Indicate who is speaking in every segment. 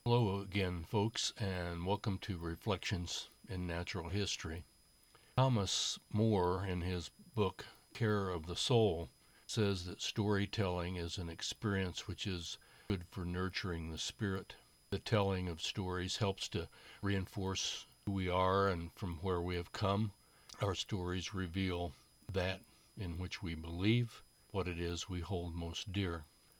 Speaker 1: Hello again, folks, and welcome to Reflections in Natural History. Thomas More, in his book Care of the Soul, says that storytelling is an experience which is good for nurturing the spirit. The telling of stories helps to reinforce who we are and from where we have come. Our stories reveal that in which we believe, what it is we hold most dear.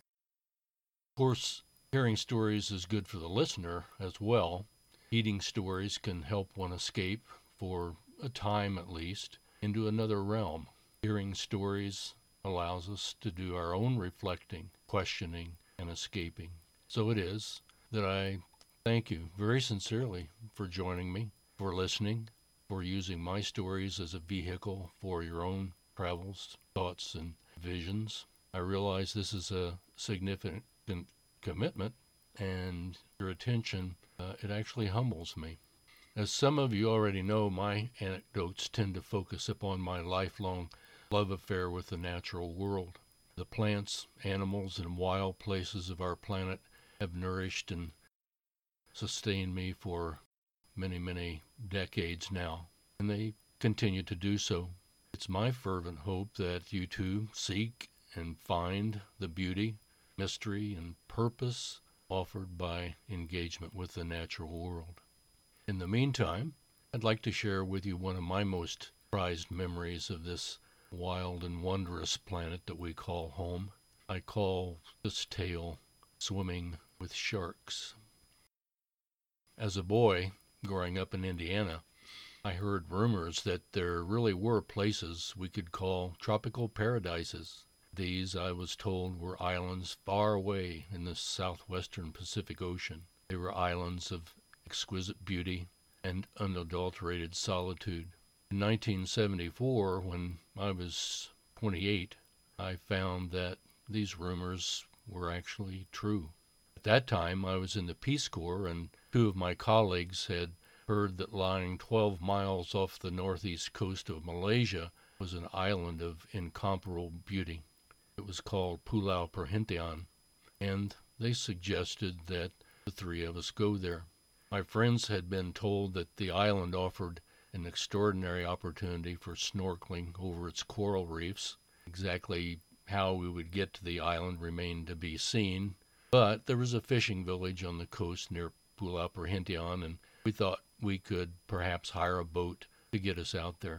Speaker 1: Of course, hearing stories is good for the listener as well. Hearing stories can help one escape, for a time at least, into another realm. Hearing stories allows us to do our own reflecting, questioning, and escaping. So it is that I thank you very sincerely for joining me, for listening, for using my stories as a vehicle for your own travels, thoughts, and visions. I realize this is a significant commitment, and your attention, it actually humbles me. As some of you already know, my anecdotes tend to focus upon my lifelong love affair with the natural world. The plants, animals, and wild places of our planet have nourished and sustained me for many, many decades now, and they continue to do so. It's my fervent hope that you too seek and find the beauty, mystery, and purpose offered by engagement with the natural world. In the meantime, I'd like to share with you one of my most prized memories of this wild and wondrous planet that we call home. I call this tale Swimming with Sharks. As a boy, growing up in Indiana, I heard rumors that there really were places we could call tropical paradises. These, I was told, were islands far away in the southwestern Pacific Ocean. They were islands of exquisite beauty and unadulterated solitude. In 1974, when I was 28, I found that these rumors were actually true. At that time, I was in the Peace Corps, and two of my colleagues had heard that lying 12 miles off the northeast coast of Malaysia was an island of incomparable beauty. It was called Pulau Perhentian, and they suggested that the three of us go there. My friends had been told that the island offered an extraordinary opportunity for snorkeling over its coral reefs. Exactly how we would get to the island remained to be seen, but there was a fishing village on the coast near Pulau Perhentian, and we thought we could perhaps hire a boat to get us out there.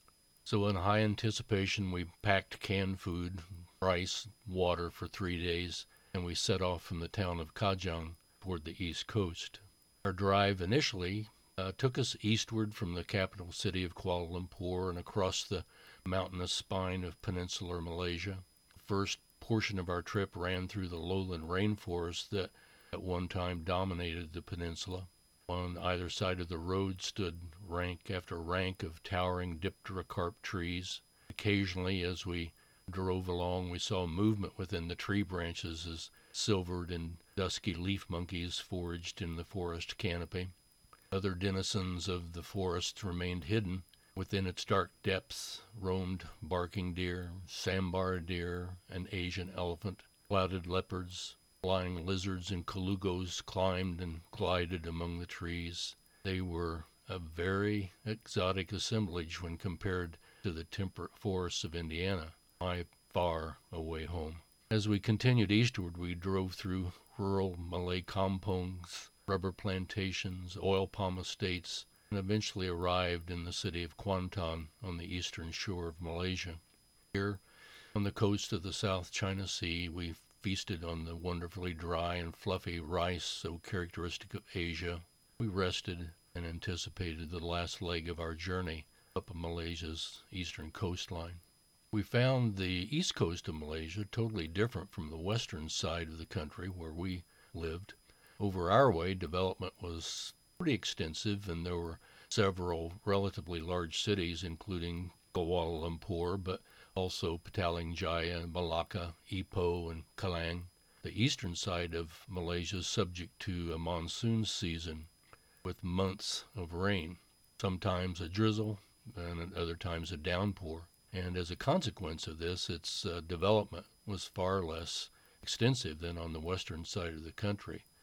Speaker 1: So in high anticipation, we packed canned food, rice, water for 3 days, and we set off from the town of Kajang toward the east coast. Our drive initially took us eastward from the capital city of Kuala Lumpur and across the mountainous spine of peninsular Malaysia. The first portion of our trip ran through the lowland rainforest that at one time dominated the peninsula. On either side of the road stood rank after rank of towering dipterocarp trees. Occasionally, as we drove along, we saw movement within the tree branches as silvered and dusky leaf monkeys foraged in the forest canopy. Other denizens of the forest remained hidden. Within its dark depths roamed barking deer, sambar deer, an Asian elephant, clouded leopards, flying lizards and colugos climbed and glided among the trees. They were a very exotic assemblage when compared to the temperate forests of Indiana, my far away home. As we continued eastward, we drove through rural Malay kampongs, rubber plantations, oil palm estates, and eventually arrived in the city of Kuantan on the eastern shore of Malaysia. Here, on the coast of the South China Sea, we feasted on the wonderfully dry and fluffy rice so characteristic of Asia. We rested and anticipated the last leg of our journey up Malaysia's eastern coastline. We found the east coast of Malaysia totally different from the western side of the country where we lived. Over our way, development was pretty extensive, and there were several relatively large cities, including Kuala Lumpur, but also Petaling Jaya, Malacca, Ipoh, and Kelang. The eastern side of Malaysia is subject to a monsoon season with months of rain, sometimes a drizzle, and at other times a downpour. And as a consequence of this, its development was far less extensive than on the western side of the country.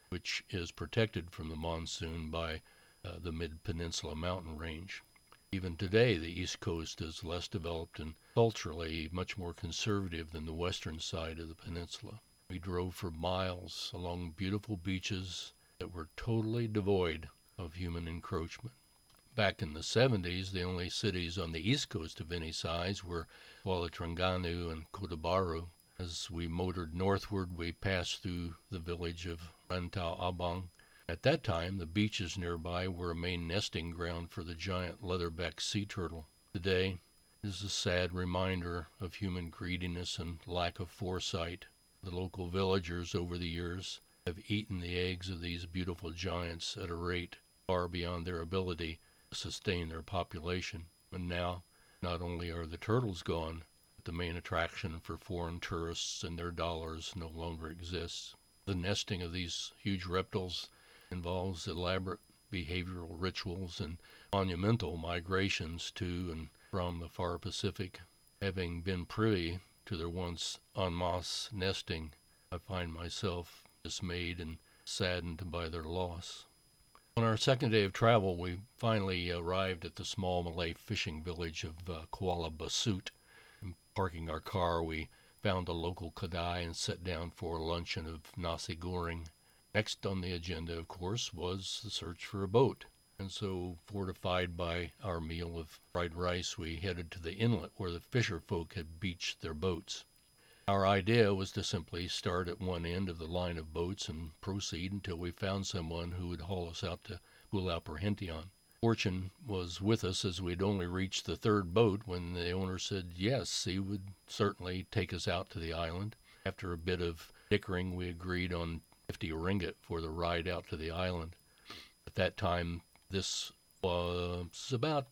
Speaker 1: which is protected from the monsoon by the mid-peninsula mountain range. Even today, the East Coast is less developed and culturally much more conservative than the western side of the peninsula. We drove for miles along beautiful beaches that were totally devoid of human encroachment. Back in the 70s, the only cities on the east coast of any size were Kuala Terengganu and Kota Baru. As we motored northward, we passed through the village of Rantau Abang. At that time, the beaches nearby were a main nesting ground for the giant leatherback sea turtle. Today is a sad reminder of human greediness and lack of foresight. The local villagers over the years have eaten the eggs of these beautiful giants at a rate far beyond their ability to sustain their population. And now, not only are the turtles gone, but the main attraction for foreign tourists and their dollars no longer exists. The nesting of these huge reptiles involves elaborate behavioral rituals and monumental migrations to and from the far Pacific. Having been privy to their once en masse nesting, I find myself dismayed and saddened by their loss. On our second day of travel, we finally arrived at the small Malay fishing village of Kuala Besut. Parking our car, we found a local kedai and sat down for a luncheon of nasi goreng. Next on the agenda, of course, was the search for a boat. And so, fortified by our meal of fried rice, we headed to the inlet where the fisher folk had beached their boats. Our idea was to simply start at one end of the line of boats and proceed until we found someone who would haul us out to Pulau Perhentian. Fortune was with us as we'd only reached the third boat when the owner said yes, he would certainly take us out to the island. After a bit of dickering, we agreed on 50 ringgit for the ride out to the island. At that time, this was about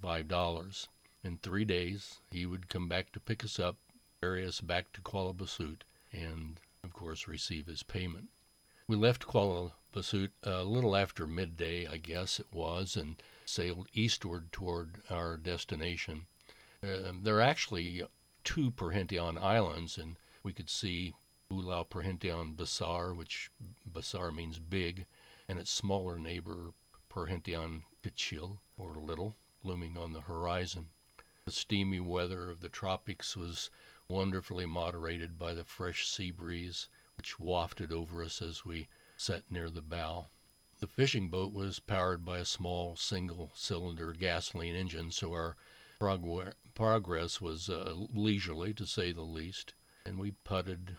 Speaker 1: $25. In 3 days, he would come back to pick us up, carry us back to Kuala Besut, and, of course, receive his payment. We left Kuala Besut a little after midday, I guess it was, and sailed eastward toward our destination. There are actually 2 Perhentian islands, and we could see Pulau Perhentian Besar, which Besar means big, and its smaller neighbor Perhentian Kecil, or little, looming on the horizon. The steamy weather of the tropics was wonderfully moderated by the fresh sea breeze, which wafted over us as we sat near the bow. The fishing boat was powered by a small single-cylinder gasoline engine, so our progress was leisurely, to say the least, and we putted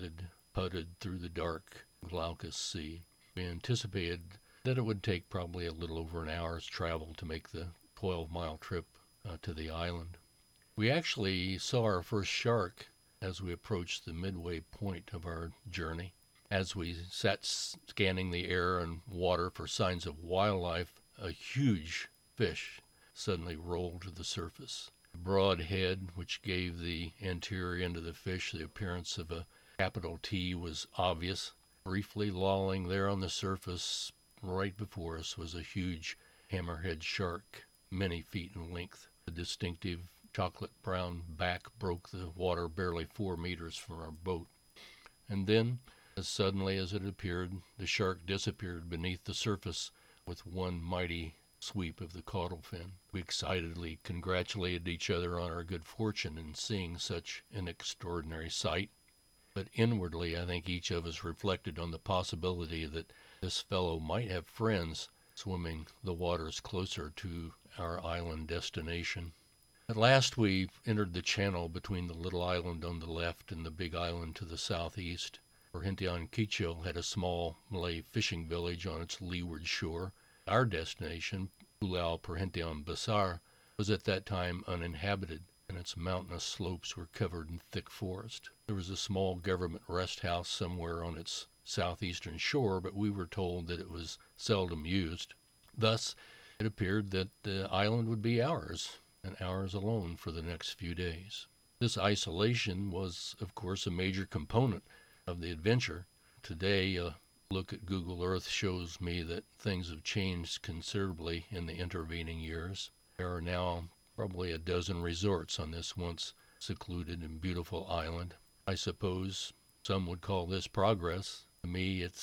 Speaker 1: through the dark, glaucous sea. We anticipated that it would take probably a little over an hour's travel to make the 12-mile trip to the island. We actually saw our first shark as we approached the midway point of our journey. As we sat scanning the air and water for signs of wildlife, a huge fish suddenly rolled to the surface. The broad head, which gave the anterior end of the fish the appearance of a capital T, was obvious. Briefly lolling there on the surface right before us was a huge hammerhead shark, many feet in length. The distinctive chocolate brown back broke the water barely 4 meters from our boat. And then, as suddenly as it appeared, the shark disappeared beneath the surface with one mighty sweep of the caudal fin. We excitedly congratulated each other on our good fortune in seeing such an extraordinary sight. But inwardly, I think each of us reflected on the possibility that this fellow might have friends swimming the waters closer to our island destination. At last we entered the channel between the little island on the left and the big island to the southeast. Perhentian Kecil had a small Malay fishing village on its leeward shore. Our destination, Pulau Perhentian Besar, was at that time uninhabited, and its mountainous slopes were covered in thick forest. There was a small government rest house somewhere on its southeastern shore, but we were told that it was seldom used. Thus, it appeared that the island would be ours, and ours alone for the next few days. This isolation was, of course, a major component of the adventure. Today, a look at Google Earth shows me that things have changed considerably in the intervening years. There are now probably a dozen resorts on this once secluded and beautiful island. I suppose some would call this progress. To me, it's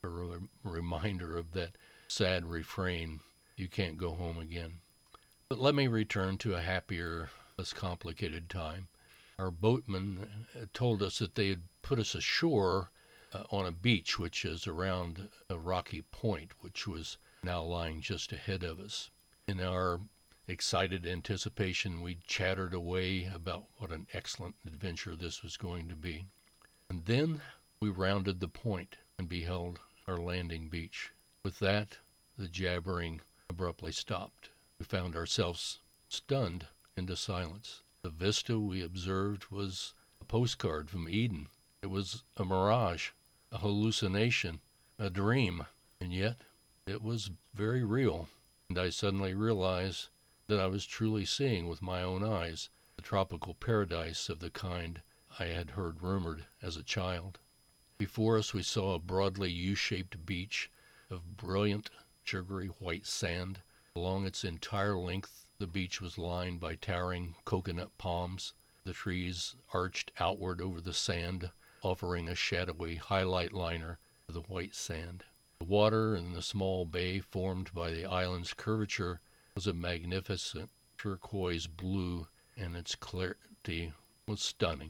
Speaker 1: a reminder of that sad refrain, you can't go home again. But let me return to a happier, less complicated time. Our boatman told us that they had put us ashore on a beach which is around a rocky point, which was now lying just ahead of us. In our excited anticipation, we chattered away about what an excellent adventure this was going to be. And then we rounded the point and beheld our landing beach. With that, the jabbering abruptly stopped. We found ourselves stunned into silence. The vista we observed was a postcard from Eden. It was a mirage, a hallucination, a dream, and yet it was very real. And I suddenly realized that I was truly seeing with my own eyes the tropical paradise of the kind I had heard rumored as a child. Before us we saw a broadly U-shaped beach of brilliant, sugary white sand. Along its entire length, the beach was lined by towering coconut palms. The trees arched outward over the sand, offering a shadowy highlight liner to the white sand. The water in the small bay formed by the island's curvature was a magnificent turquoise blue, and its clarity was stunning.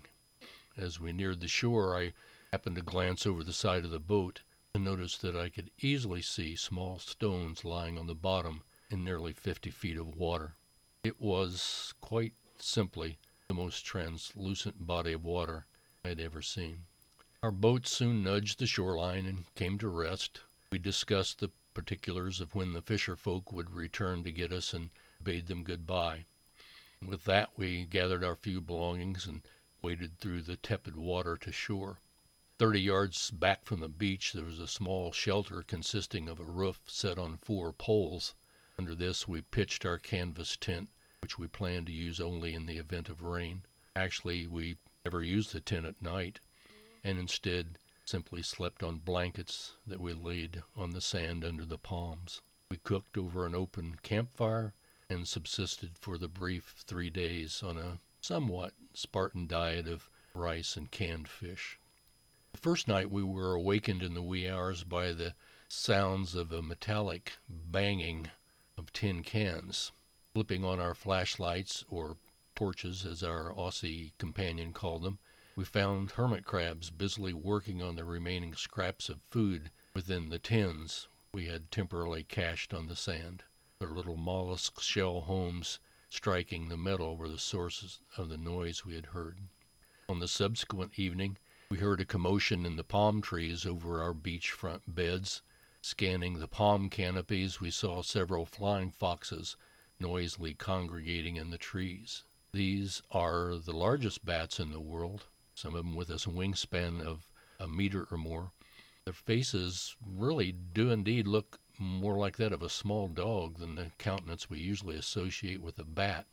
Speaker 1: As we neared the shore, I happened to glance over the side of the boat and noticed that I could easily see small stones lying on the bottom in nearly 50 feet of water. It was, quite simply, the most translucent body of water I had ever seen. Our boat soon nudged the shoreline and came to rest. We discussed the particulars of when the fisher folk would return to get us and bade them goodbye. With that, we gathered our few belongings and waded through the tepid water to shore. 30 yards back from the beach, there was a small shelter consisting of a roof set on 4 poles. Under this, we pitched our canvas tent, which we planned to use only in the event of rain. Actually, we never used the tent at night, and instead simply slept on blankets that we laid on the sand under the palms. We cooked over an open campfire and subsisted for the brief 3 days on a somewhat Spartan diet of rice and canned fish. The first night we were awakened in the wee hours by the sounds of a metallic banging of tin cans. Flipping on our flashlights, or torches as our Aussie companion called them, we found hermit crabs busily working on the remaining scraps of food within the tins we had temporarily cached on the sand. Their little mollusk shell homes striking the metal were the sources of the noise we had heard. On the subsequent evening, we heard a commotion in the palm trees over our beachfront beds. Scanning the palm canopies, we saw several flying foxes noisily congregating in the trees. These are the largest bats in the world, some of them with a wingspan of a meter or more. Their faces really do indeed look more like that of a small dog than the countenance we usually associate with a bat.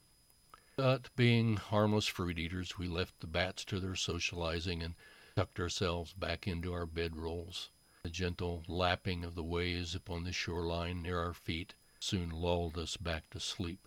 Speaker 1: But being harmless fruit eaters, we left the bats to their socializing and tucked ourselves back into our bedrolls. The gentle lapping of the waves upon the shoreline near our feet soon lulled us back to sleep.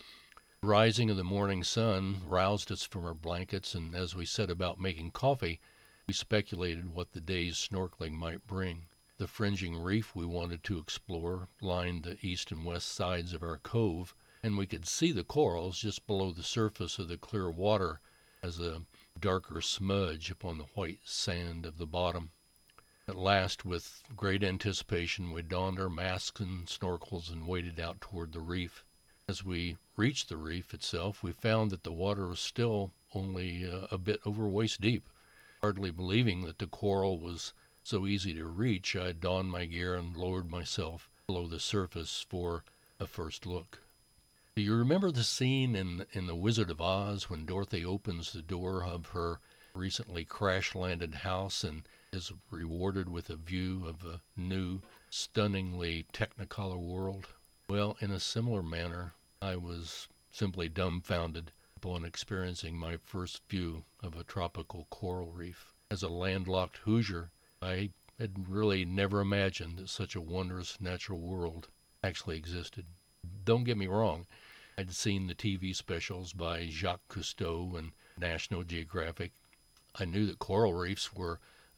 Speaker 1: The rising of the morning sun roused us from our blankets, and as we set about making coffee, we speculated what the day's snorkeling might bring. The fringing reef we wanted to explore lined the east and west sides of our cove, and we could see the corals just below the surface of the clear water as a darker smudge upon the white sand of the bottom. At last, with great anticipation, we donned our masks and snorkels and waded out toward the reef. As we reached the reef itself, we found that the water was still only a bit over waist deep. Hardly believing that the coral was so easy to reach, I donned my gear and lowered myself below the surface for a first look. Do you remember the scene in The Wizard of Oz when Dorothy opens the door of her recently crash-landed house and is rewarded with a view of a new, stunningly technicolor world? Well, in a similar manner, I was simply dumbfounded upon experiencing my first view of a tropical coral reef. As a landlocked Hoosier, I had really never imagined that such a wondrous natural world actually existed. Don't get me wrong, I'd seen the TV specials by Jacques Cousteau and National Geographic. I knew that coral reefs were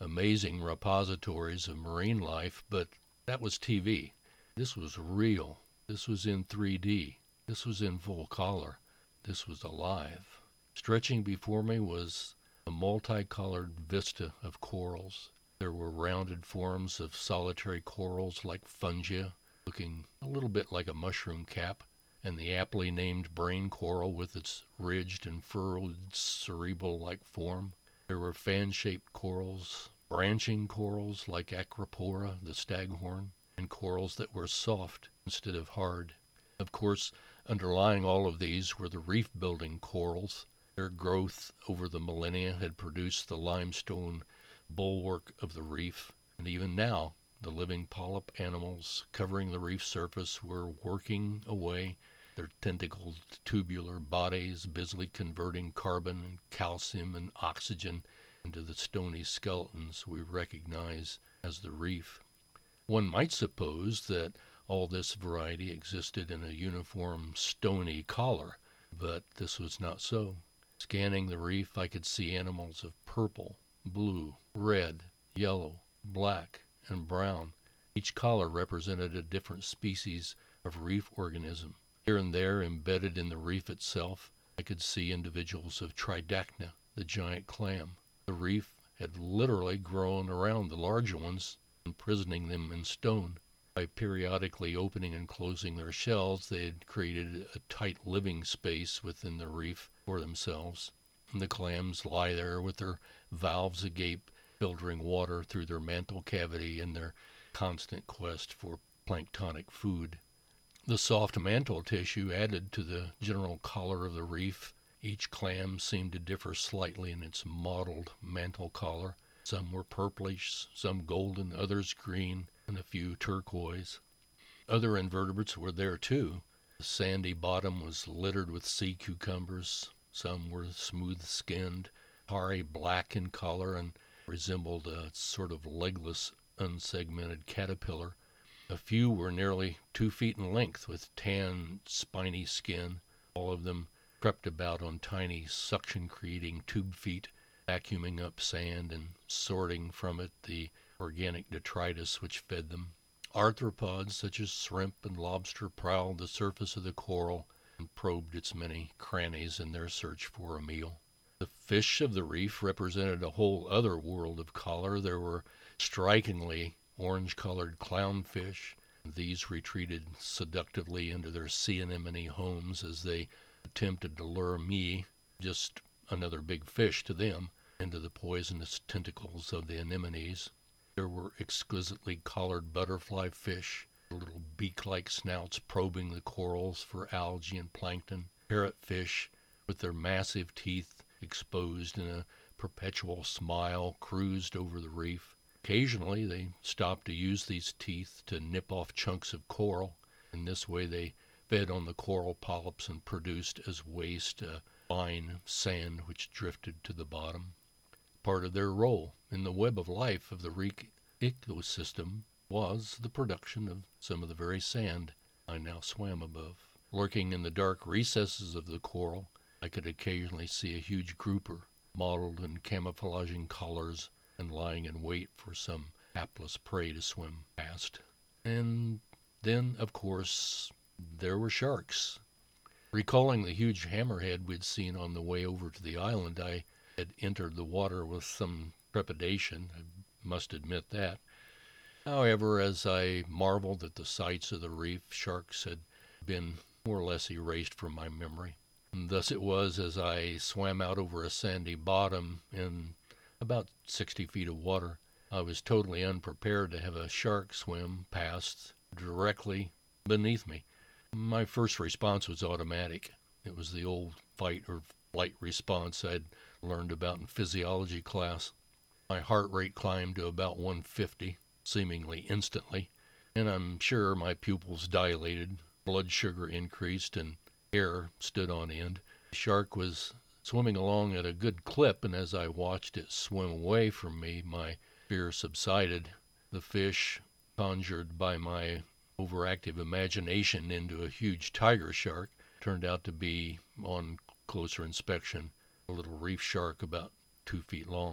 Speaker 1: amazing repositories of marine life, but that was TV. This was real. This was in 3D. This was in full color. This was alive. Stretching before me was a multicolored vista of corals. There were rounded forms of solitary corals like fungia, looking a little bit like a mushroom cap, and the aptly named brain coral with its ridged and furrowed cerebral-like form. There were fan-shaped corals, branching corals like Acropora, the staghorn, and corals that were soft instead of hard. Of course, underlying all of these were the reef-building corals. Their growth over the millennia had produced the limestone bulwark of the reef, and even now the living polyp animals covering the reef surface were working away, their tentacled tubular bodies busily converting carbon and calcium and oxygen into the stony skeletons we recognize as the reef. One might suppose that all this variety existed in a uniform stony collar, but this was not so. Scanning the reef, I could see animals of purple, blue, red, yellow, black, and brown. Each collar represented a different species of reef organism. Here and there, embedded in the reef itself, I could see individuals of Tridacna, the giant clam. The reef had literally grown around the larger ones, imprisoning them in stone. By periodically opening and closing their shells, they had created a tight living space within the reef for themselves. And the clams lie there with their valves agape, filtering water through their mantle cavity in their constant quest for planktonic food. The soft mantle tissue added to the general color of the reef. Each clam seemed to differ slightly in its mottled mantle color. Some were purplish, some golden, others green, and a few turquoise. Other invertebrates were there too. The sandy bottom was littered with sea cucumbers. Some were smooth-skinned, tarry black in color, and resembled a sort of legless, unsegmented caterpillar. A few were nearly 2 feet in length, with tan, spiny skin. All of them crept about on tiny, suction-creating tube feet, vacuuming up sand and sorting from it the organic detritus which fed them. Arthropods such as shrimp and lobster prowled the surface of the coral and probed its many crannies in their search for a meal. The fish of the reef represented a whole other world of color. There were strikingly orange-colored clownfish. These retreated seductively into their sea anemone homes as they attempted to lure me, just another big fish to them, into the poisonous tentacles of the anemones. There were exquisitely collared butterfly fish, little beak-like snouts probing the corals for algae and plankton. Parrotfish, with their massive teeth exposed in a perpetual smile, cruised over the reef. Occasionally they stopped to use these teeth to nip off chunks of coral. In this way they fed on the coral polyps and produced as waste a fine sand which drifted to the bottom. Part of their role in the web of life of the reef ecosystem was the production of some of the very sand I now swam above. Lurking in the dark recesses of the coral, I could occasionally see a huge grouper, mottled in camouflaging colors and lying in wait for some hapless prey to swim past. And then, of course, there were sharks. Recalling the huge hammerhead we'd seen on the way over to the island, I had entered the water with some trepidation, I must admit that. However, as I marveled at the sights of the reef, sharks had been more or less erased from my memory. And thus it was as I swam out over a sandy bottom in about 60 feet of water, I was totally unprepared to have a shark swim past directly beneath me. My first response was automatic. It was the old fight or flight response I'd learned about in physiology class. My heart rate climbed to about 150, seemingly instantly, and I'm sure my pupils dilated, blood sugar increased, and hair stood on end. The shark was swimming along at a good clip, and as I watched it swim away from me, my fear subsided. The fish, conjured by my overactive imagination into a huge tiger shark, turned out to be, on closer inspection, a little reef shark about 2 feet long.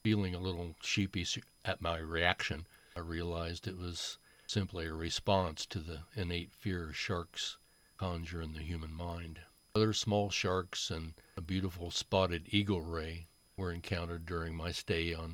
Speaker 1: Feeling a little sheepish at my reaction, I realized it was simply a response to the innate fear sharks conjure in the human mind. Other small sharks and a beautiful spotted eagle ray were encountered during my stay on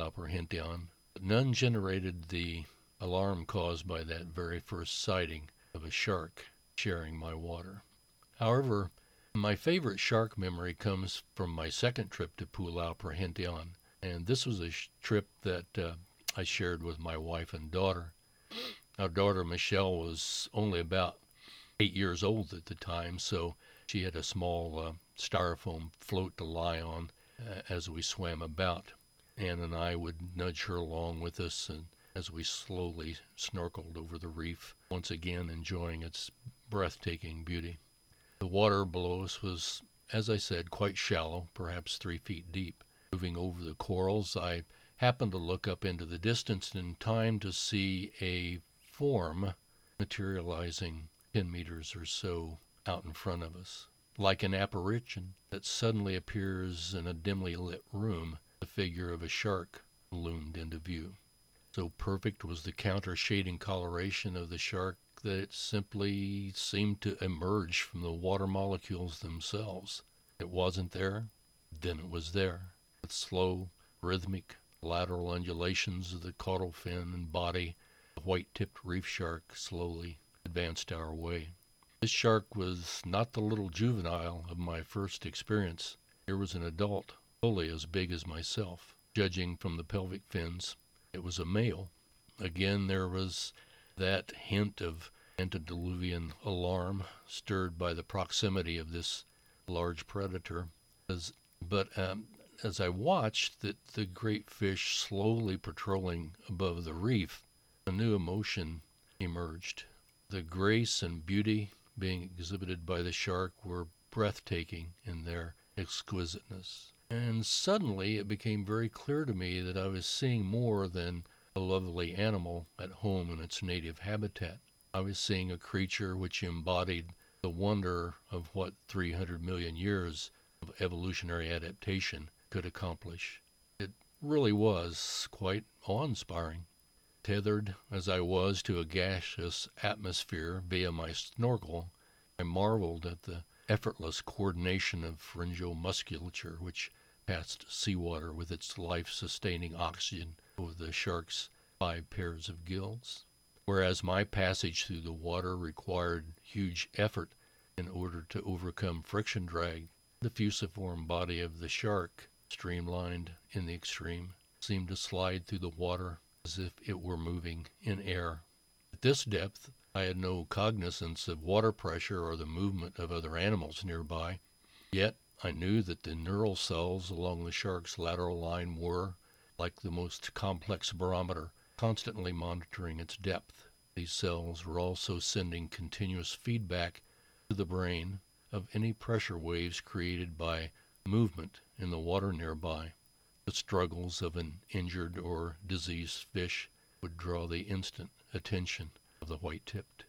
Speaker 1: Pulau but none generated the alarm caused by that very first sighting of a shark sharing my water. However, my favorite shark memory comes from my second trip to Pulau Perhentian, and this was a trip that I shared with my wife and daughter. Our daughter Michelle was only about 8 years old at the time, so she had a small styrofoam float to lie on as we swam about. Anne and I would nudge her along with us, and as we slowly snorkeled over the reef, once again enjoying its breathtaking beauty. The water below us was, as I said, quite shallow, perhaps 3 feet deep. Moving over the corals, I happened to look up into the distance in time to see a form materializing 10 meters or so out in front of us. Like an apparition that suddenly appears in a dimly lit room, the figure of a shark loomed into view. So perfect was the counter-shading coloration of the shark that it simply seemed to emerge from the water molecules themselves. It wasn't there, then it was there. With slow, rhythmic, lateral undulations of the caudal fin and body, the white-tipped reef shark slowly advanced our way. This shark was not the little juvenile of my first experience. Here was an adult, fully as big as myself. Judging from the pelvic fins, it was a male. Again, there was that hint of antediluvian alarm stirred by the proximity of this large predator. But as I watched the great fish slowly patrolling above the reef, a new emotion emerged. The grace and beauty being exhibited by the shark were breathtaking in their exquisiteness. And suddenly it became very clear to me that I was seeing more than a lovely animal at home in its native habitat. I was seeing a creature which embodied the wonder of what 300 million years of evolutionary adaptation could accomplish. It really was quite awe-inspiring. Tethered as I was to a gaseous atmosphere via my snorkel, I marveled at the effortless coordination of pharyngeal musculature which passed seawater with its life-sustaining oxygen over the shark's 5 pairs of gills. Whereas my passage through the water required huge effort in order to overcome friction drag, the fusiform body of the shark, streamlined in the extreme, seemed to slide through the water as if it were moving in air. At this depth, I had no cognizance of water pressure or the movement of other animals nearby, yet I knew that the neural cells along the shark's lateral line were, like the most complex barometer, constantly monitoring its depth. These cells were also sending continuous feedback to the brain of any pressure waves created by movement in the water nearby. The struggles of an injured or diseased fish would draw the instant attention of the white-tipped.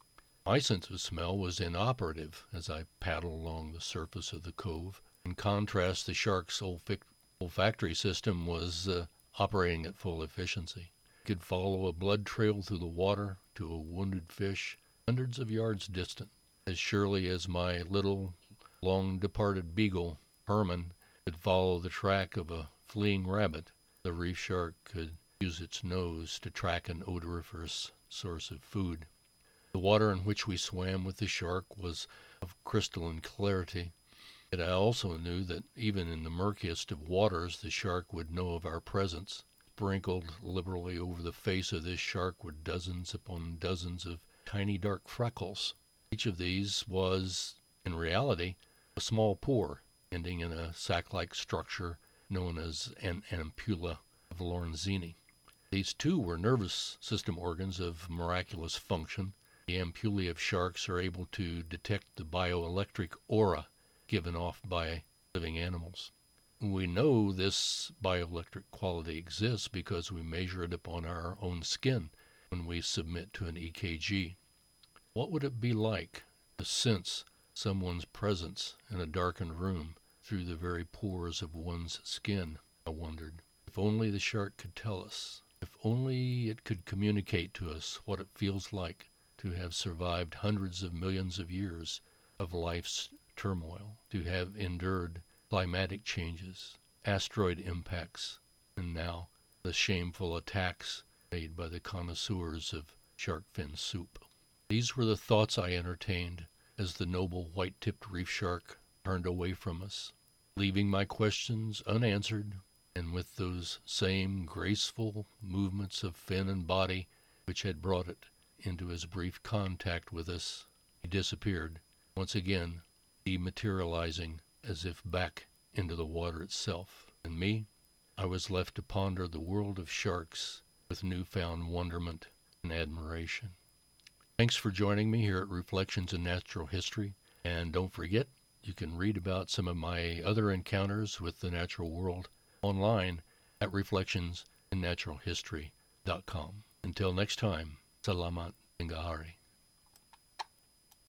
Speaker 1: My sense of smell was inoperative as I paddled along the surface of the cove. In contrast, the shark's olfactory system was operating at full efficiency. It could follow a blood trail through the water to a wounded fish hundreds of yards distant. As surely as my little, long-departed beagle, Herman, could follow the track of a fleeing rabbit, the reef shark could use its nose to track an odoriferous source of food. The water in which we swam with the shark was of crystalline clarity, yet I also knew that even in the murkiest of waters the shark would know of our presence. Sprinkled liberally over the face of this shark were dozens upon dozens of tiny dark freckles. Each of these was, in reality, a small pore ending in a sac-like structure known as an ampulla of Lorenzini. These too were nervous system organs of miraculous function. The ampullae of sharks are able to detect the bioelectric aura given off by living animals. We know this bioelectric quality exists because we measure it upon our own skin when we submit to an EKG. What would it be like to sense someone's presence in a darkened room through the very pores of one's skin, I wondered. If only the shark could tell us. If only it could communicate to us what it feels like to have survived hundreds of millions of years of life's turmoil, to have endured climatic changes, asteroid impacts, and now the shameful attacks made by the connoisseurs of shark fin soup. These were the thoughts I entertained as the noble white-tipped reef shark turned away from us, leaving my questions unanswered, and with those same graceful movements of fin and body which had brought it into his brief contact with us, he disappeared, once again dematerializing as if back into the water itself. And me, I was left to ponder the world of sharks with newfound wonderment and admiration. Thanks for joining me here at Reflections in Natural History, and don't forget, you can read about some of my other encounters with the natural world online at reflectionsinnaturalhistory.com. Until next time, salamat tingahari.